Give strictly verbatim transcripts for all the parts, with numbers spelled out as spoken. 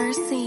mercy.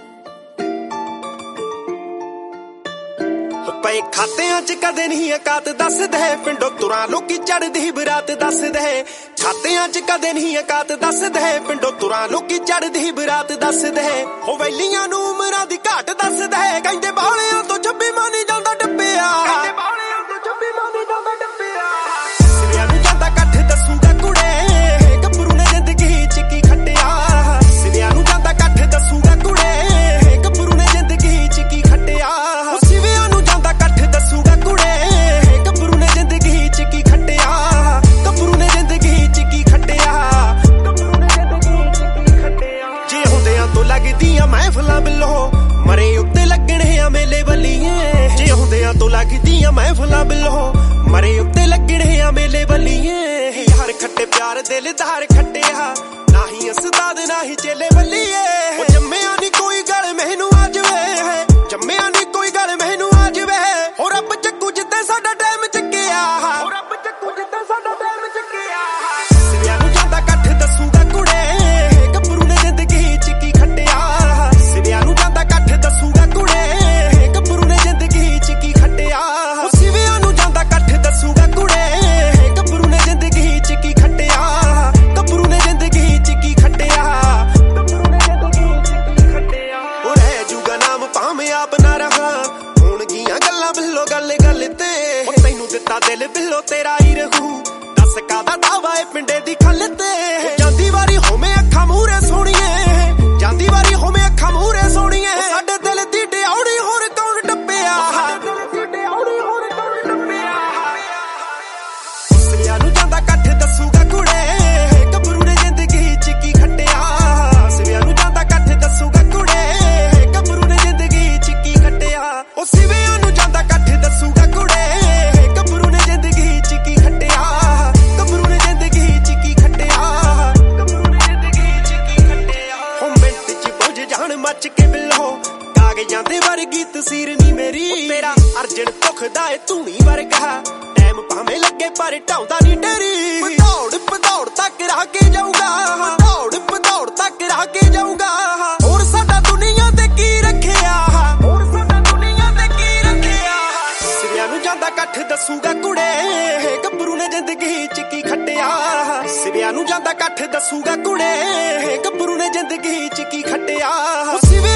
ਪਏ ਖਾਤਿਆਂ ਚ ਕਦੇ ਨਹੀਂ ਔਕਾਤ ਦੱਸਦੇ ਪਿੰਡੋਂ ਤੁਰਾਂ ਲੋਕੀ ਚੜਦੀ ਬਰਾਤ ਦੱਸਦੇ ਖਾਤਿਆਂ ਚ ਕਦੇ ਨਹੀਂ ਔਕਾਤ ਦੱਸਦੇ ਪਿੰਡੋਂ ਤੁਰਾਂ ਲੋਕੀ ਚੜਦੀ ਬਰਾਤ ਦੱਸਦੇ ਹੋ ਵੈਲੀਆਂ ਨੂੰ ਉਮਰਾਂ ਦੀ ਘਾਟ ਦੱਸਦੇ ਕਹਿੰਦੇ ਬਾਲਿਆਂ ਤੋਂ ਛੱਬੀ ਮਾਨੀ ਜਾਂਦਾ ਡੱਬਿਆ ਕਹਿੰਦੇ ਬਾਲਿਆਂ ਤੋਂ ਛੱਬੀ ਮਾਨੀ ਜਾਂਦਾ ਡੱਬਿਆ ਸਿਰਿਆਂ ਨੂੰ ਜਾਂਦਾ ਕੱਠ ਦੱਸੂਗਾ ਕੁੜੇ ਗੱਭਰੂ ਨੇ ਜ਼ਿੰਦਗੀ ਚ ਕੀ ਖੱਟਿਆ ਸਿਰਿਆਂ ਨੂੰ ਜਾਂਦਾ ਕੱਠ ਦੱਸੂਗਾ ਕੁੜੇ ਗੱਭਰੂ ਨੇ ਜ਼ਿੰਦਗੀ ਚ ਕੀ ਖੱਟਿਆ ਸਿਵਿਆਂ ਨੂੰ ਜਾਂਦਾ ਕੱਠ ਦੱਸੂਗਾ ਕੁੜੇ ਗੱਭਰੂ ਨੇ ਜ਼ਿੰਦਗੀ ਚ ਕੀ ਖੱਟਿਆ ਗੱਭਰੂ ਨੇ ਜ਼ਿੰਦਗੀ ਚ ਕੀ ਖੱਟਿਆ ਗੱਭਰੂ ਨੇ ਜ਼ਿੰਦਗੀ ਚ ਕੀ ਖੱਟਿਆ ਜੇ ਹੁੰਦਿਆਂ ਤੋਂ ਲੱਗਦੀਆਂ ਮਹਿਫਲਾਂ ਬਿੱਲੋ ਮਰੇ ਉੱਤੇ ਲੱਗਣੇ ਆ ਮੇਲੇ ਬੱਲੀਏ ਜੇ ਹੁੰਦਿਆਂ ਤੋਂ ਲੱਗਦੀਆਂ ਮਹਿਫਲਾਂ ਬਿੱਲੋ ਮਰੇ ਉੱਤੇ ਲੱਗਣੇ ਆ ਮੇਲੇ ਬੱਲੀਏ ਯਾਰ ਖੱਟੇ ਪਿਆਰ ਦਿਲਦਾਰ ਖੱਟਿਆ ਨਾਹੀਂ ਉਸਤਾਦ ਨਾਹੀਂ ਚੇਲੇ ਬੱਲੀਏ ਉਹ ਜੰਮਿਆ ਨੀ ਕੋਈ ਗੱਲ ਮੈਨੂੰ ਆ ਜਵੇ ਜੰਮਿਆ ਨੀ ਕੋਈ ਗੱਲ ਮੈਨੂੰ ਆ ਜਵੇ ਹੋ ਰੱਬ ਚੱਕੂ ਜਿੱਤੇ ਸਾਡਾ ਟਾਈਮ ਚੱਕਿਆ ਹੋ ਰੱਬ ਚੱਕੂ ਜਿੱਤੇ ਸਾਡਾ ਟਾਈਮ ਚੱਕਿਆ ਸਿਰਿਆਂ ਨੂੰ ਜਾਂਦਾ ਕੱਠ ਦੱਸੂਗਾ ਕੁੜੇ ਗੱਭਰੂ ਨੇ ਜ਼ਿੰਦਗੀ ਚ ਕੀ ਖੱਟਿਆ ਸਿਰਿਆਂ ਨੂੰ ਜਾਂਦਾ ਕੱਠ ਦੱਸੂਗਾ ਕੁੜੇ ਗੱਭਰੂ ਨੇ ਜ਼ਿੰਦਗੀ ਚ ਕੀ ਖੱਟਿਆ ਸਿਵਿਆਂ ਨੂੰ ਜਾਂਦਾ ਕੱਠ ਦੱਸੂਗਾ ਕੁੜੇ ਗੱਭਰੂ ਨੇ ਜ਼ਿੰਦਗੀ ਚ ਕੀ ਖੱਟਿਆ ਗੱਭਰੂ ਨੇ ਜ਼ਿੰਦਗੀ ਚ ਕੀ ਖੱਟਿਆ ਗੱਭਰੂ ਨੇ ਜ਼ਿੰਦਗੀ ਚ ਕੀ ਖੱਟਿਆ ਉਹ ਰਹਿ ਜੂਗਾ ਨਾਮ ਭਾਵੇਂ ਆਪ ਨਾ ਰਹਾ ਹੋਣਗੀਆਂ ਗੱਲਾਂ ਬਿੱਲੋ ਗੱਲ ਗੱਲ ਤੇ ਉਹ ਤੈਨੂੰ ਦਿੱਤਾ ਦਿਲ ਬਿੱਲੋ ਤੇਰਾ ਹੀ ਰਹੂ ਦੱਸ ਕਾਦਾ ਦਾਵਾ ਏ ਪਿੰਡੇ ਦੀ ਖੱਲ ਤੇ ਜਾਂਦੀ ਵਾਰੀ ਹੋਵੇਂ ਅੱਖਾਂ ਮੂਹਰੇ ਸੋਹਣੀਏ ਜਾਂਦੀ ਵਾਰੀ ਹੋਵੇਂ ਅੱਖਾਂ ਮੂਹਰੇ ਸੋਹਣੀਏ ਸਾਡੇ ਦਿਲ ਦੀ ਡਿਆਉਣੀ ਹੋਰ ਕੌਣ ਡੱਬਿਆ ਸਾਡੇ ਦਿਲ ਦੀ ਡਿਆਉਣੀ ਹੋਰ ਕੌਣ ਡੱਬਿਆ ਸਿਰਿਆਂ ਨੂੰ ਜਾਂਦਾ ਕੱਠ ਦੱਸੂਗਾ ਕੁੜੇ ਗੱਭਰੂ ਨੇ ਜ਼ਿੰਦਗੀ ਚ ਕੀ ਖੱਟਿਆ ਸਿਰਿਆਂ ਨੂੰ ਜਾਂਦਾ ਕੱਠ ਦੱਸੂਗਾ ਕੁੜੇ ਗੱਭਰੂ ਨੇ ਜ਼ਿੰਦਗੀ ਚ ਕੀ ਖੱਟਿਆ ਉਹ ਸਿਵਿਆਂ ਨੂੰ ਜਾਂਦਾ ਕੱਠ ਦੱਸੂਗਾ ਕੁੜੇ ਗੱਭਰੂ ਨੇ ਜ਼ਿੰਦਗੀ ਚ ਕੀ ਖੱਟਿਆ ਗੱਭਰੂ ਨੇ ਜ਼ਿੰਦਗੀ ਚ ਕੀ ਖੱਟਿਆ ਗੱਭਰੂ ਨੇ ਜ਼ਿੰਦਗੀ ਚ ਕੀ ਖੱਟਿਆ ਹੋ ਮਿੰਟ ਚ ਬੁੱਝ ਜਾਣ ਮੱਚ ਕੇ ਬਿੱਲੋ ਕਾਗਜ਼ਾਂ ਦੇ ਵਰਗੀ ਤਸਵੀਰ ਨੀ ਮੇਰੀ ਤੇਰਾ ਅਰਜਨ ਭੁੱਖਦਾ ਏ ਧੂਣੀ ਵਰਗਾ ਟਾਈਮ ਭਾਵੇਂ ਲੱਗੇ ਪਰ ਢਾਉਂਦਾ ਨੀ ਡੇਰੀ ਦੌੜ ਪਦੌੜ ਤੱਕ ਰਹਿ ਕੇ ਜਾਊਗਾ ਦੌੜ ਪਦੌੜ ਤੱਕ ਰਹਿ ਕੇ ਜਾਊਗਾ ਹੋਰ ਸਾਡਾ ਦੁਨੀਆ ਤੇ ਕੀ ਰੱਖਿਆ ਹੋਰ ਸਾਡਾ ਦੁਨੀਆ ਤੇ ਕੀ ਰੱਖਿਆ ਸਿਰਿਆਂ ਨੂੰ ਜਾਂਦਾ ਕੱਠ ਦੱਸੂਗਾ ਕੁੜੇ ਗੱਭਰੂ ਨੇ ਜ਼ਿੰਦਗੀ ਚ ਕੀ ਖੱਟਿਆ ਸਿਰਿਆਂ ਨੂੰ ਜਾਂਦਾ ਕੱਠ ਦੱਸੂਗਾ ਕੁੜੇ ਗੱਭਰੂ ਨੇ ਜ਼ਿੰਦਗੀ ਚ ਕੀ ਖੱਟਿਆ